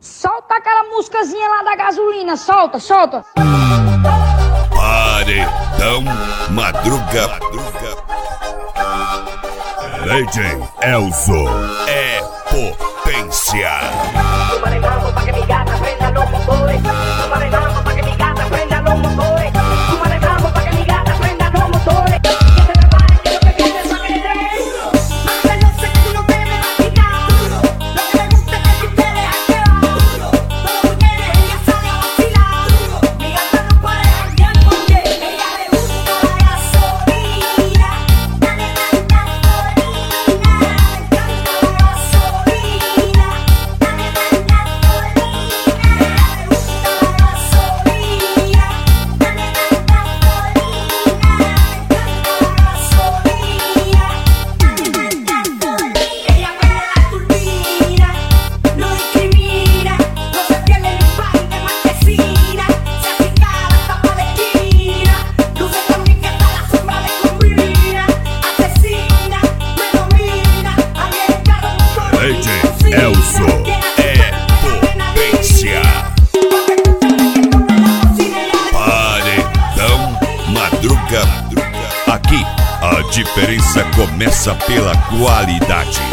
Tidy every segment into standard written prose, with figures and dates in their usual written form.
Solta aquela musicazinha lá da gasolina, solta, solta. Paredão Madruga. DJ Elzo é potência. Manejamos pa' que mi gata prenda los motores. Manejamos pa' que mi gata prenda los motores. Manejamos pa' que mi gata prenda los motores. Que se prepare que lo que viene es maquinero. Más que no sé que tú no te me vas a quitar. Lo que me gusta es que tú te dejas llevar. Todos los mujeres ella sale a vacilar. Mi gata no puede janguear porque ella le gusta la gasolina. Dale, dale, gasolina. Le encanta la gasolina. Dale, dale, Elzo é potência. Paredão Madruga. Aqui a diferença começa pela qualidade.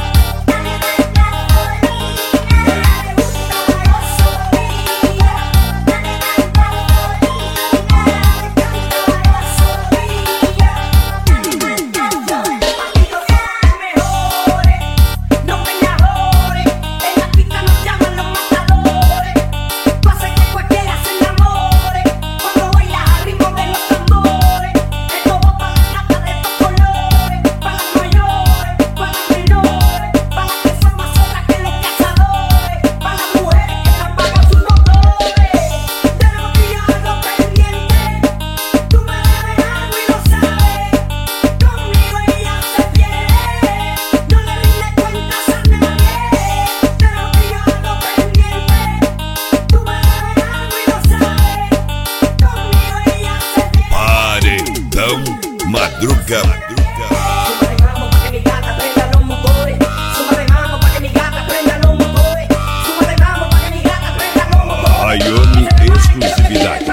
Madruga. Manejamos pa' que mi gata prenda los motores. Manejamos pa' que mi gata prenda los motores. Manejamos pa' que mi gata prenda los motores. Rayone exclusividade.